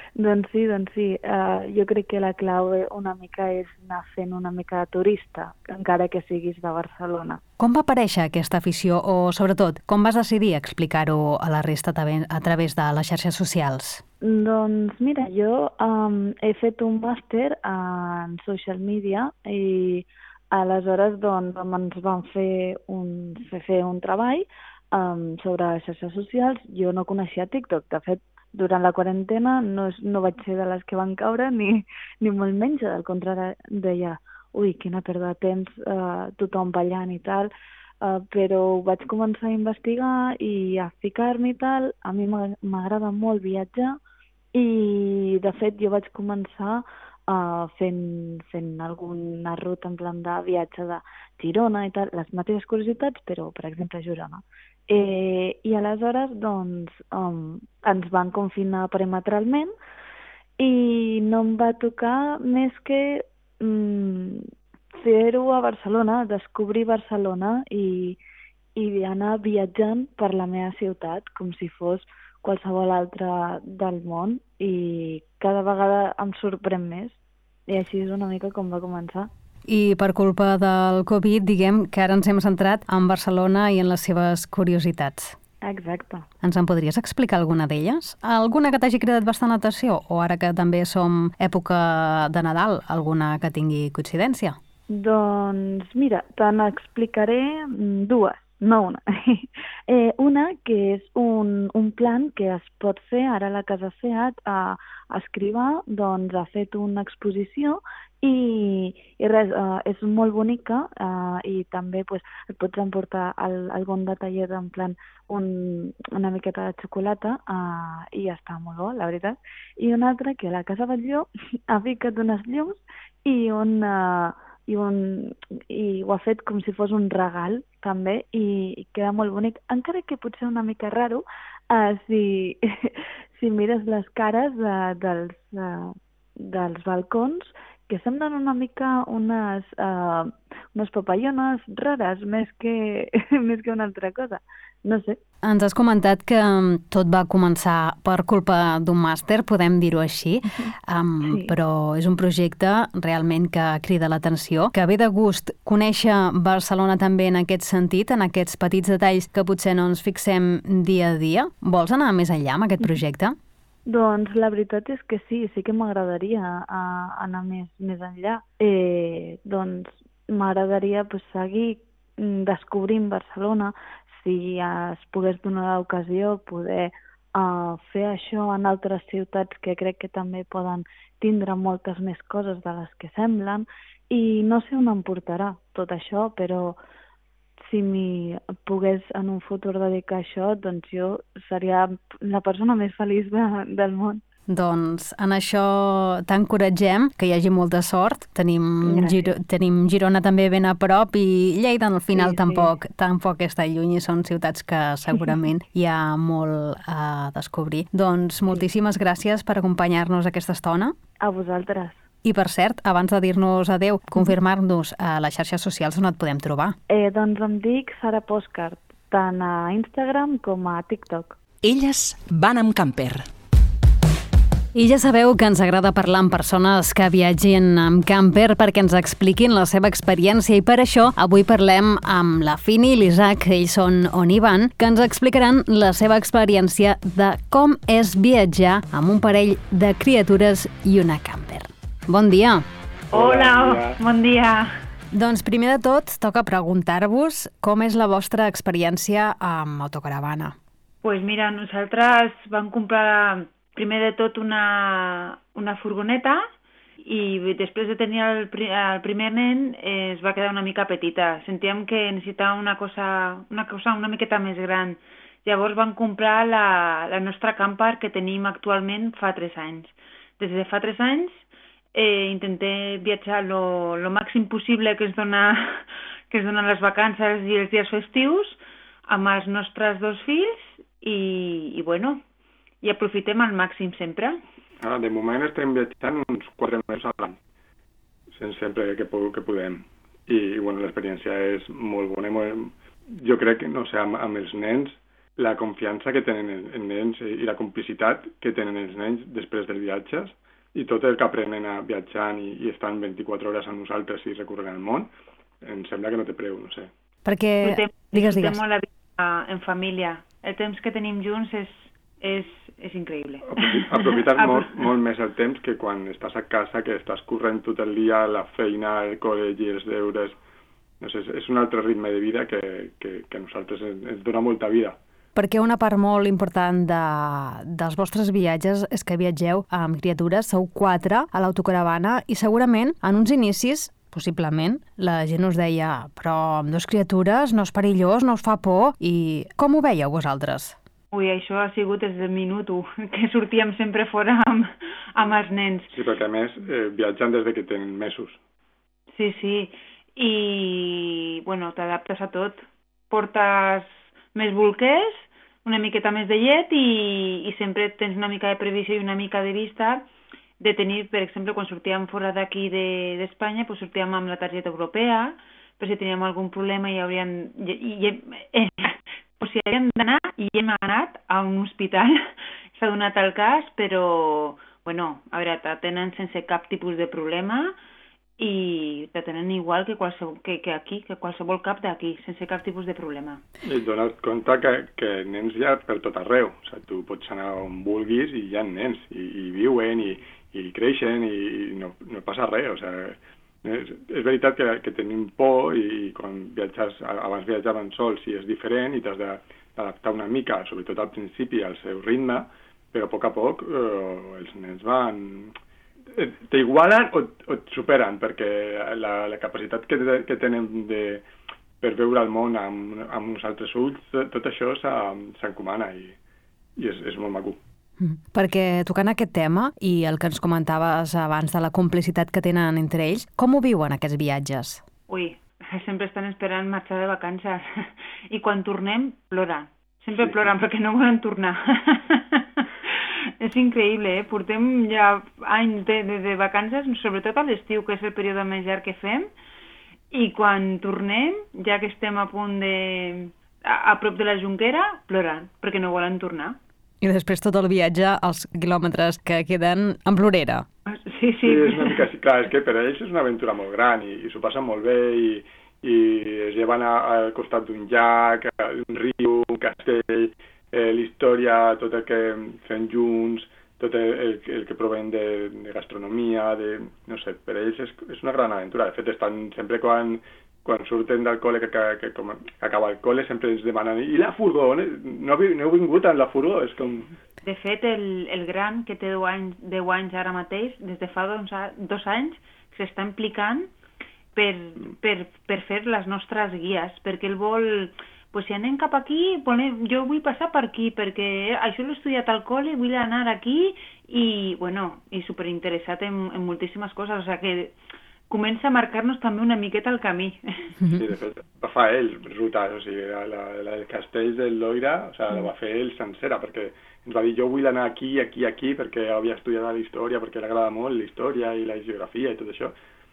Doncs sí, doncs sí. Uh, jo crec que la clau una mica és anar fent una mica de turista, encara que siguis de Barcelona. Com va aparèixer aquesta afició o, sobretot, com vas decidir explicar-ho a la resta a través de les xarxes socials? Doncs mira, jo um, he fet un màster en social media i aleshores doncs, ens van fer un, fer un treball um, sobre xarxes socials. Jo no coneixia TikTok, de fet, durant la quarantena no, és, no vaig ser de les que van caure, ni, ni molt menys, al contrari, deia, ui, quina pèrdua de temps, uh, tothom ballant i tal, uh, però vaig començar a investigar i a ficar-me i tal. A mi m'agrada molt viatjar i, de fet, jo vaig començar uh, fent, fent alguna ruta en plan de viatge de Girona i tal, les mateixes curiositats, però, per exemple, a Girona. Eh, I aleshores, doncs, um, ens van confinar perimetralment i no em va tocar més que um, fer-ho a Barcelona, descobrir Barcelona i, i anar viatjant per la meva ciutat com si fos qualsevol altra del món, i cada vegada em sorprèn més. I així és una mica com va començar. I per culpa del Covid, diguem que ara ens hem centrat en Barcelona i en les seves curiositats. Exacte. Ens en podries explicar alguna d'elles? Alguna que t'hagi cridat bastant l'atenció? O ara que també som època de Nadal, alguna que tingui coincidència? Doncs mira, te n'explicaré dues, no una. eh, una que és un, un plan que es pot fer, ara la Casa Seat, a, a Escrivà, doncs ha fet una exposició i, i res, uh, és molt bonica uh, i també pues, et pots emportar al, algun detallet en plan un, una miqueta de xocolata uh, i ja està molt bo, la veritat. I una altra que la Casa Batlló ha ficat unes llums i un... Uh, I, un, i ho ha fet com si fos un regal, també, i, i queda molt bonic, encara que potser una mica raro uh, si, si mires les cares de, dels, uh, dels balcons, que semblen una mica unes, uh, unes papallones rares, més que, més que una altra cosa. No sé. Ens has comentat que tot va començar per culpa d'un màster, podem dir-ho així, um, sí. Però és un projecte realment que crida l'atenció, que ve de gust conèixer Barcelona també en aquest sentit, en aquests petits detalls que potser no ens fixem dia a dia. Vols anar més enllà amb aquest projecte? Doncs la veritat és que sí, sí que m'agradaria uh, anar més, més enllà. Eh, doncs m'agradaria pues, seguir descobrint Barcelona, si es pogués donar l'ocasió, poder uh, fer això en altres ciutats que crec que també poden tindre moltes més coses de les que semblen, i no sé on em portarà tot això, però si m'hi pogués en un futur dedicar a això, doncs jo seria la persona més feliç de, del món. Doncs en això t'encoratgem, que hi hagi molta sort. Tenim, Giro, tenim Girona també ben a prop i Lleida al final sí, tampoc, sí. tampoc està lluny i són ciutats que segurament hi ha molt a descobrir. Doncs moltíssimes gràcies per acompanyar-nos aquesta estona. A vosaltres. I per cert, abans de dir-nos adeu, confirmar-nos a les xarxes socials on et podem trobar. Eh, doncs em dic Sara Postcard, tant a Instagram com a TikTok. Elles van amb camper. I ja sabeu que ens agrada parlar amb persones que viatgin amb camper perquè ens expliquin la seva experiència, i per això avui parlem amb la Fini i l'Isaac, ells són On hi van, que ens explicaran la seva experiència de com és viatjar amb un parell de criatures i una camper. Bon dia! Hola, bon dia! Doncs primer de tot toca preguntar-vos com és la vostra experiència amb autocaravana. Pues mira, nosaltres vam comprar primer de tot una, una furgoneta i després de tenir el, el primer nen eh, es va quedar una mica petita. Sentíem que necessitava una cosa una, cosa una miqueta més gran. Llavors vam comprar la, la nostra camper que tenim actualment fa tres anys. Des de fa tres anys eh, intentem viatjar lo, lo màxim possible que ens dona, que ens donen les vacances i els dies festius amb els nostres dos fills i, i bueno, i aprofitem al màxim sempre. Ah, de moment estem viatjant uns quatre mesos a l'any, sempre que, que podem. I, i bueno, l'experiència és molt bona. Jo crec que, no sé, amb, amb els nens la confiança que tenen els nens i la complicitat que tenen els nens després dels viatges i tot el que aprenen a viatjant i, i estan vint-i-quatre hores amb nosaltres i recorrent el món, em sembla que no té preu, no sé. Perquè... Disfrutem, digues, disfrutem digues. molt la vida en família. El temps que tenim junts és, és, és increïble. Aprofites molt, molt més el temps que quan estàs a casa, que estàs corrent tot el dia, la feina, el col·legi, els deures... No sé, és un altre ritme de vida que, que, que a nosaltres ens, ens dona molta vida. Perquè una part molt important de, dels vostres viatges és que viatgeu amb criatures, sou quatre a l'autocaravana i segurament en uns inicis, possiblement, la gent us deia però amb dues criatures no és perillós, no us fa por, i com ho veieu vosaltres? Ui, això ha sigut des del minut u, que sortíem sempre fora amb, amb els nens. Sí, perquè a més eh, viatgen des de que tenen mesos. Sí, sí, i bueno, t'adaptes a tot. Portes més bolquers, una miqueta més de llet i, i sempre tens una mica de previsió i una mica de vista de tenir, per exemple, quan sortíem fora d'aquí d'Espanya, de, pues sortíem amb la targeta europea, per si teníem algun problema i haurien... I, i, eh, pues si havíem d'anar i hem anat a un hospital, s'ha donat el cas, però, bueno, a veure, t'atenen sense cap tipus de problema i t'atenen igual que, qualsevol, que, que aquí, que qualsevol cap d'aquí, sense cap tipus de problema. I et dones compte que, que nens hi ha per tot arreu. O sigui, tu pots anar on vulguis i hi ha nens, i, i viuen, i, i creixen, i, i no, no passa res. O sigui, és, és veritat que, que tenim por i, i quan viatges, abans viatjaven sols i és diferent i t'has d'adaptar una mica, sobretot al principi, al seu ritme, però a poc a poc eh, els nens van... t'igualen o, o et superen, perquè la, la capacitat que, que tenen de, per veure el món amb, amb uns altres ulls, tot això s'encomana i, i és, és molt maco. Mm. Perquè tocant aquest tema i el que ens comentaves abans de la complicitat que tenen entre ells, com ho viuen aquests viatges? Ui, sempre estan esperant marxar de vacances i quan tornem ploren, sempre sí. ploren perquè no volen tornar. És increïble, eh? Portem ja anys de, de, de vacances, sobretot a l'estiu, que és el període més llarg que fem, i quan tornem, ja que estem a punt de... a, a prop de la Jonquera, ploren, perquè no volen tornar. I després tot el viatge, els quilòmetres que queden en plorera. Sí, sí. Sí, és una mica, sí, clar, és que per a ells és una aventura molt gran i, i s'ho passen molt bé i, i es lleven a, al costat d'un llac, un riu, un castell... Eh, l'història, tot el que fem junts, tot el, el, el que provem de, de gastronomia, de, no sé, per ells és, és una gran aventura. De fet, estan sempre quan, quan surten del col·le, que, que, que com acaba el col·le, sempre ens demanen i la furgó? No, no heu vingut amb la furgó? És com... De fet, el, el gran, que té deu anys, deu anys ara mateix, des de fa dos, dos anys, s'està implicant per, per, per fer les nostres guies, perquè ell vol... Pues si anem cap aquí, jo vull passar per aquí, perquè això l'he estudiat al col·le, vull anar aquí, i, bueno, i superinteressat en, en moltíssimes coses, o sigui que comença a marcar-nos també una miqueta el camí. Sí, de fet, va fer ell ruta, o sigui, la, la, la del castell del Loira, o sigui, la va fer ell sencera, perquè ens va dir, jo vull anar aquí, aquí, aquí, perquè havia estudiat la història, perquè li agrada molt la història i la geografia i tot això,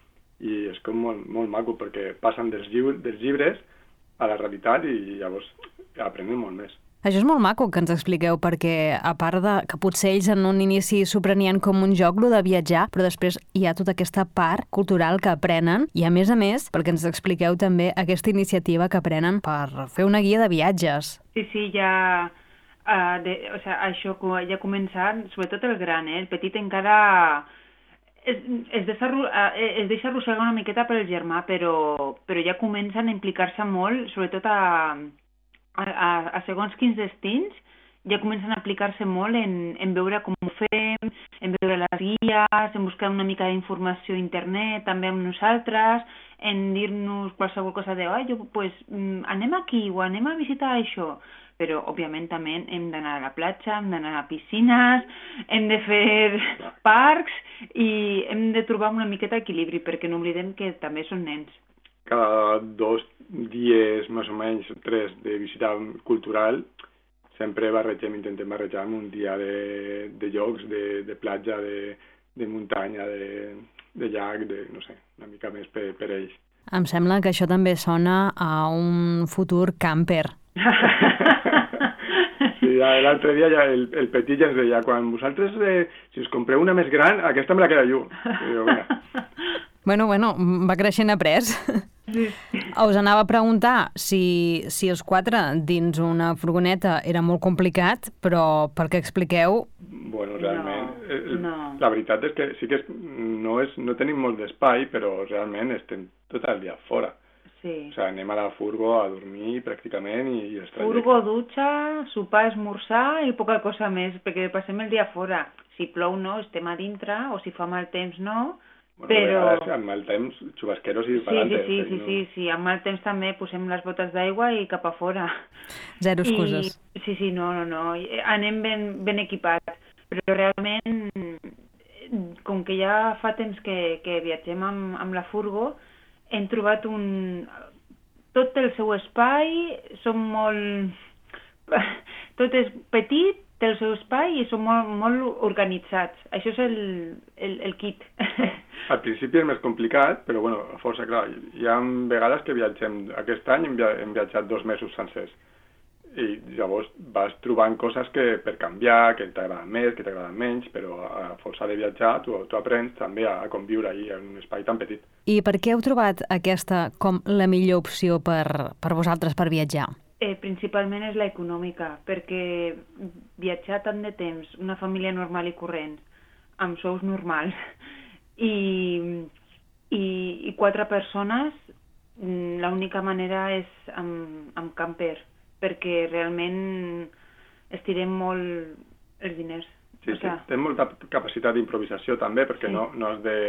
i és com molt, molt maco, perquè passen dels, llibres, dels llibres a la realitat i llavors aprenem molt més. Això és molt maco que ens expliqueu, perquè a part de que potser ells en un inici s'ho prenien com un joc, lo de viatjar, però després hi ha tota aquesta part cultural que aprenen i, a més a més, perquè ens expliqueu també aquesta iniciativa que aprenen per fer una guia de viatges. Sí, sí, ja... Uh, de, o sigui, això ja ha començat, sobretot el gran, eh? El petit encara... Es, es, deixa, es deixa arrossegar una miqueta pel germà, però, però ja comencen a implicar-se molt, sobretot a, a, a segons quins destins, ja comencen a aplicar-se molt en, en veure com ho fem, en veure les guies, en buscar una mica d'informació a internet, també amb nosaltres, en dir-nos qualsevol cosa de, oh, jo, pues, anem aquí o anem a visitar això. Però, òbviament, també hem d'anar a la platja, hem d'anar a piscines, hem de fer parcs i hem de trobar una miqueta d'equilibri, perquè no oblidem que també són nens. Cada dos dies, més o menys, tres, de visita cultural, sempre barregem, intentem barrejar un dia de, de llocs, de, de platja, de, de muntanya, de, de llac, de, no sé, una mica més per, per ells. Em sembla que això també sona a un futur camper. I l'altre dia ja el, el petit ja ens deia, quan vosaltres, eh, si us compreu una més gran, aquesta me la queda jo. I jo, bueno. Bueno, bueno, va creixent après. Sí. Us anava a preguntar si, si els quatre dins una furgoneta era molt complicat, però pel que expliqueu... Bueno, realment, No, eh, no. la veritat és que sí que és, no, és, no tenim molt d'espai, però realment estem tot el dia fora. Sí. O sigui, anem a la furgo a dormir pràcticament i, i els trajectes. Furgo, dutxa, sopar, esmorzar i poca cosa més, perquè passem el dia fora. Si plou no, estem a dintre, o si fa mal temps no, Bueno, però... a vegades, amb mal temps, xubasqueros i Sí, per sí, sí, sí, no? sí, sí, amb mal temps també posem les botes d'aigua i cap a fora. Zero excuses. I, sí, sí, no, no, no, i anem ben, ben equipats, però realment, com que ja fa temps que, que viatgem amb, amb la furgo, hem trobat un... tot el seu espai, som molt... tot és petit, té el seu espai i som molt, molt organitzats. Això és el, el, el kit. Al principi és més complicat, però bueno, força clar. Hi ha vegades que viatgem, aquest any hem, via hem viatjat dos mesos sencers. I llavors vas trobant coses que per canviar, que t'agraden més, que t'agraden menys, però a força de viatjar tu, tu aprens també a, a conviure ahí en un espai tan petit. I per què heu trobat aquesta com la millor opció per, per vosaltres per viatjar? Eh, principalment és la econòmica, perquè viatjar tant de temps, una família normal i corrent, amb sous normals, i, i, i quatre persones, l'única manera és amb, amb camper, perquè realment estirem molt els diners. Sí, o sea, sí, té molta capacitat d'improvisació també, perquè Sí. no, no has de,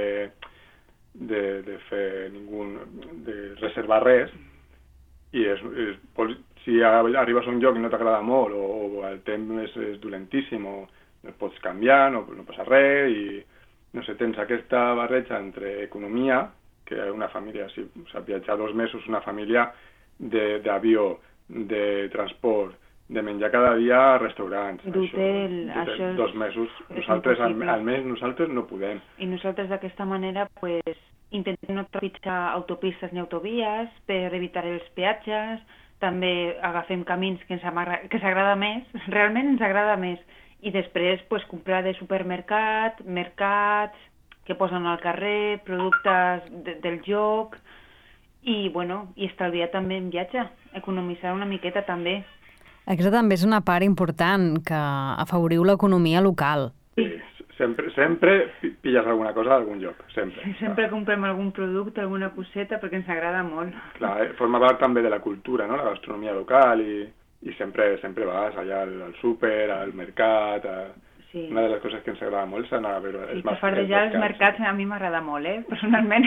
de, de fer ningú, de reservar res, i és, és, pots, si arribes a un lloc i no t'agrada molt o, o el temps és, és dolentíssim o no pots canviar, no, no passa res i no sé, tens aquesta barreja entre economia, que una família, si, o sigui, viatjar dos mesos una família d'avió, de, de transport, de menjar cada dia a restaurants. D'hotel, això, això és- dos mesos. és Nosaltres, al, impossible. al mes, nosaltres no podem. I nosaltres d'aquesta manera pues, intentem no trepitjar autopistes ni autovies per evitar els peatges, també agafem camins que ens amagra- que s'agrada més, realment ens agrada més, i després pues, comprar de supermercat, mercats, que posen al carrer, productes de, del joc, i, bueno, i estalviar també en viatge, economitzar una miqueta també. Aquesta també és una part important, que afavoriu l'economia local. Sí, sempre, sempre pi- pilles alguna cosa d'algun lloc, sempre. Sempre comprem algun producte, alguna coseta, perquè ens agrada molt. Clar, eh, forma part també de la cultura, no? La gastronomia local i, i sempre sempre vas allà al, al súper, al mercat. A... Sí. Una de les coses que ens agrada molt és anar a veure I els, que mas- fardejar els mercats. mercats a mi m'agrada molt, eh? Personalment.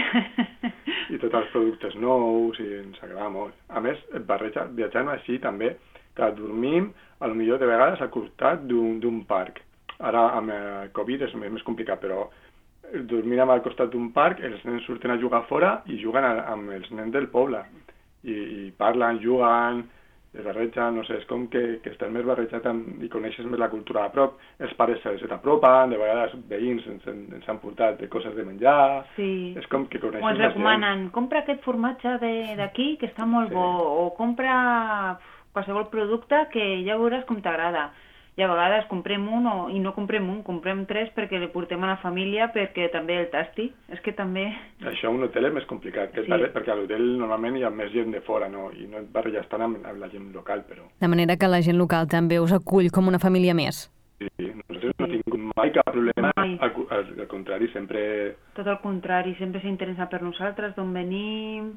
I tots els productes nous, i ens agrada molt. A més, et barreja, viatjant així també, que dormim, a lo millor de vegades al costat d'un d'un parc. Ara amb el Covid és més complicat, però dormint al costat d'un parc, els nens surten a jugar fora i juguen a, amb els nens del poble. I, i parlen, juguen, es barregen, no sé, és com que, que estàs més barrejat amb, i coneixes més la cultura a prop. Els pares se, se t'apropen, de vegades veïns ens, ens han portat de coses de menjar. Sí. És com que coneixes O ens la gent. recomanen, compra aquest formatge de- d'aquí, que està molt Sí. bo, o compra qualsevol producte que ja veuràs com t'agrada. I a vegades comprem un o, i no comprem un, comprem tres perquè li portem a la família perquè també el tasti. És que també... Això a un hotel és més complicat, que Sí. sí. perquè a l'hotel normalment hi ha més gent de fora, no? I no et barreges tant amb, amb la gent local, però... De manera que la gent local també us acull com una família més. Sí, nosaltres no hem tingut mai cap problema, Mai. al, al, al contrari, sempre... Tot el contrari, sempre s'interessa per nosaltres, d'on venim,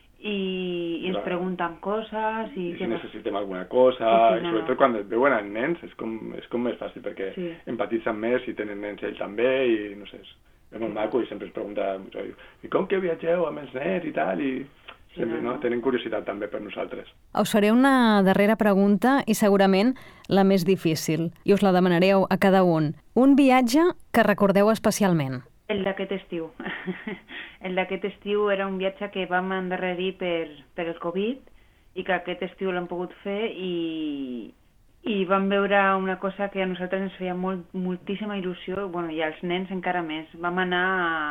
i, i ens Clar. pregunten coses, i... I si què més? necessitem alguna cosa, Sí, sí, i no, sobretot no. quan et veuen els nens és com, és com més fàcil, perquè Sí. empatitzen més i tenen nens ells també, i no sé, és, és molt maco, i sempre es pregunta, i com que viatgeu amb els nens i tal, i sempre, no, no, no. tenen curiositat també per nosaltres. Us faré una darrera pregunta i segurament la més difícil, i us la demanareu a cada un. Un viatge que recordeu especialment. El d'aquest estiu. El d'aquest estiu era un viatge que vam endarrerir per, per el Covid i que aquest estiu l'hem pogut fer i, i vam veure una cosa que a nosaltres ens feia molt, moltíssima il·lusió, bueno, i als nens encara més. Vam anar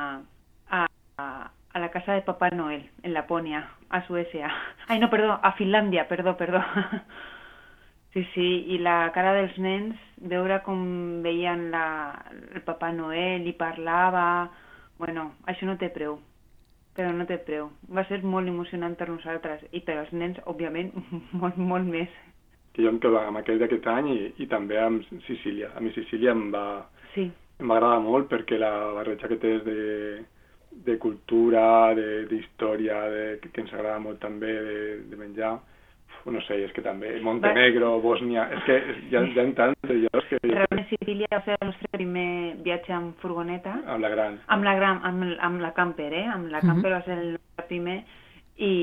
a, a, a la casa de Papà Noel, en Lapònia, a Suècia. Ai, no, perdó, a Finlàndia, perdó, perdó. Sí, sí, i la cara dels nens, veure com veien la, el Papa Noel i parlava... Bueno, això no té preu, però no té preu. Va ser molt emocionant per nosaltres i per als nens, òbviament, molt, molt més. Que jo em quedo amb aquell d'aquest any i, i també amb Sicília. A mi Sicília em va, sí. em va agradar molt perquè la barreja que tens de, de cultura, d'història, de, de, que ens agrada molt també de, de menjar... No sé, és que també Montenegro, Bòsnia... És que hi ha, hi ha tants de llocs que... Realment Sicília va ser el nostre primer viatge amb furgoneta. Amb la gran. Amb la gran, amb, amb la camper, eh? Amb la camper uh-huh. va ser el nostre primer i,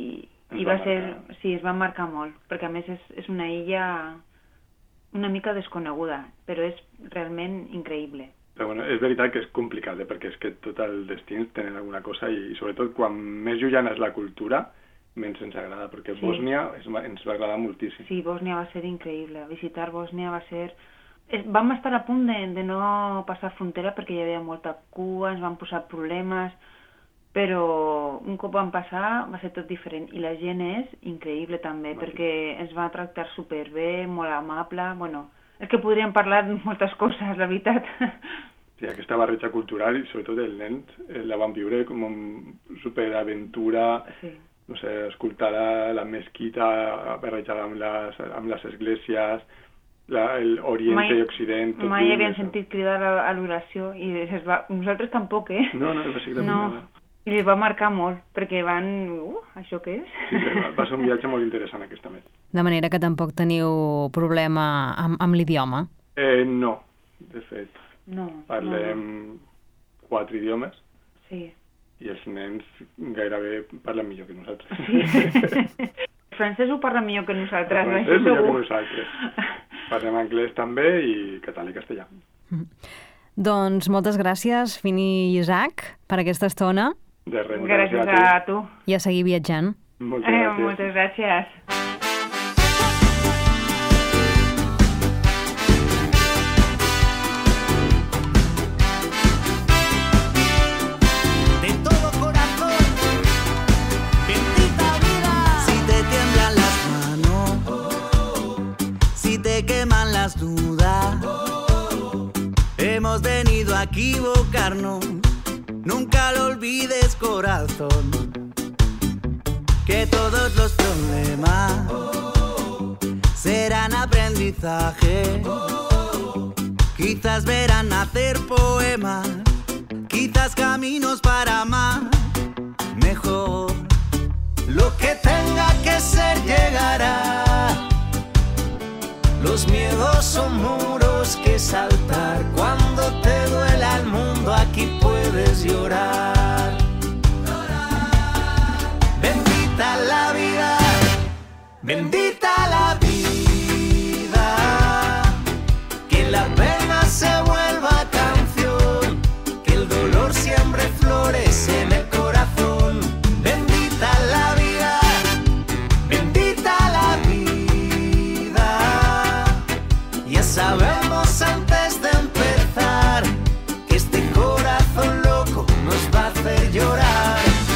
i va, va ser... Sí, es va marcar molt, perquè a més és, és una illa una mica desconeguda, però és realment increïble. Però bueno, és veritat que és complicat, eh? Perquè és que tots els destins tenen alguna cosa i, i sobretot quan més llunyana és la cultura, menys ens agrada, perquè sí. Bòsnia es, ens va agradar moltíssim. Sí, Bòsnia va ser increïble. Visitar Bòsnia va ser... Es, vam estar a punt de, de no passar frontera perquè hi havia molta cua, ens van posar problemes, però un cop vam passar va ser tot diferent. I la gent és increïble també, vale. Perquè ens va tractar superbé, molt amable... Bueno, és que podríem parlar de moltes coses, la veritat. Sí, aquesta barreja cultural i sobretot els nens la van viure com una superaventura... Sí. No sé, escoltar la, la mesquita barrejada amb les, amb les esglésies, la, el Orient mai, i Occident... Tot mai havien sentit cridar a, a l'oració i es va, nosaltres tampoc, eh? No, no, va ser que no. I li va marcar molt, perquè van... Uh, això què és? Sí, va, va ser un viatge molt interessant aquest també. De manera que tampoc teniu problema amb, amb l'idioma? Eh, no, de fet. No. Parlem no. quatre idiomes. Sí. I els nens gairebé parlen millor que nosaltres. Sí. El francès ho parla millor que nosaltres. El francès millor que nosaltres. Parlem anglès també i català i castellà. Mm. Doncs moltes gràcies, Fini i Isaac, per aquesta estona. De res, gràcies, gràcies a, a tu. I a seguir viatjant. Moltes gràcies. Eh, moltes gràcies. Queman las dudas, hemos venido a equivocarnos, nunca lo olvides corazón, que todos los problemas serán aprendizaje, quizás verán nacer poemas, quizás caminos para amar mejor, lo que tenga que ser llegará. Los miedos son muros que saltar. Cuando te duela el mundo, aquí puedes llorar. Bendita la vida, bendita la vida. Que la pena se vuelva canción, que el dolor siempre florece en el corazón. Bendita la vida, bendita la vida. Sabemos antes de empezar que este corazón loco nos va a hacer llorar.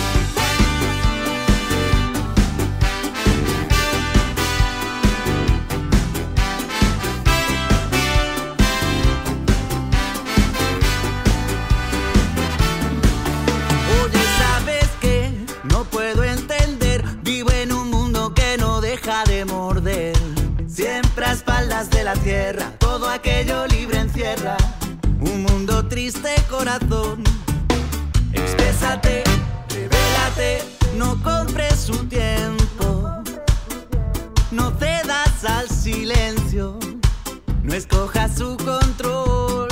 Oye, ¿sabes qué? No puedo entender. Vivo en un mundo que no deja de morder. Siempre a espaldas de la tierra, todo aquello libre encierra un mundo triste, corazón. Exprésate, revélate, no compres su tiempo, no cedas al silencio, no escojas su control.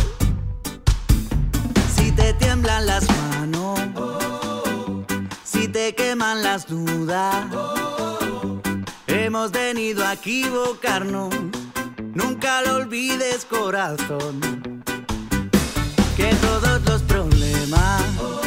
Si te tiemblan las manos, si te queman las dudas, hemos venido a equivocarnos, nunca lo olvides corazón, que todos los problemas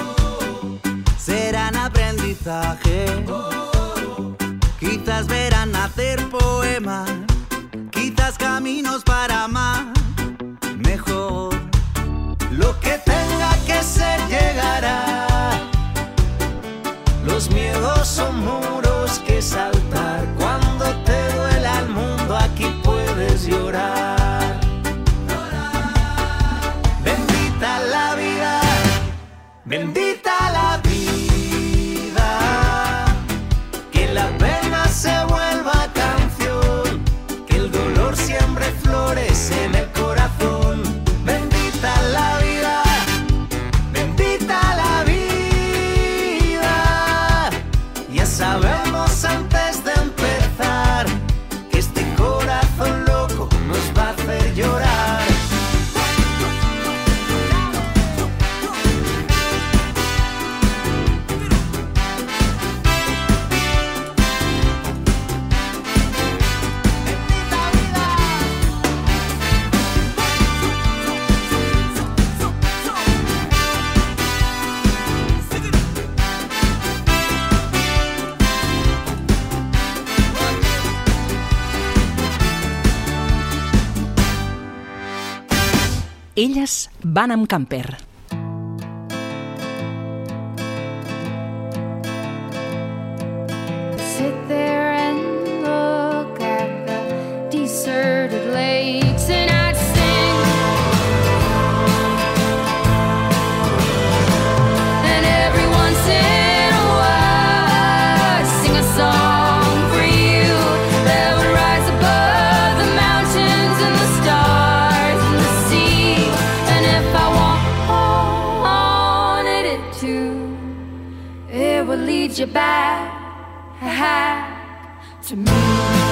serán aprendizaje, quizás verán nacer poemas, quizás caminos para amar mejor, lo que tenga que ser llegará, los miedos son muros que saltar. Cuando te duela el mundo, aquí puedes Bendita la vida, que la pena se vuelva canción, que el dolor siembre flores en el corazón. Bendita la vida, bendita la vida. Ya sabemos antes de empezar que este corazón loco nos va a hacer llorar. Elles van amb camper. Sit there and look at the deserted lakes, and I'd sing. And every once in a while I'd sing a song for you that would rise above the mountains and the stars and the sea. And if I wanted it to, it would lead you back to me.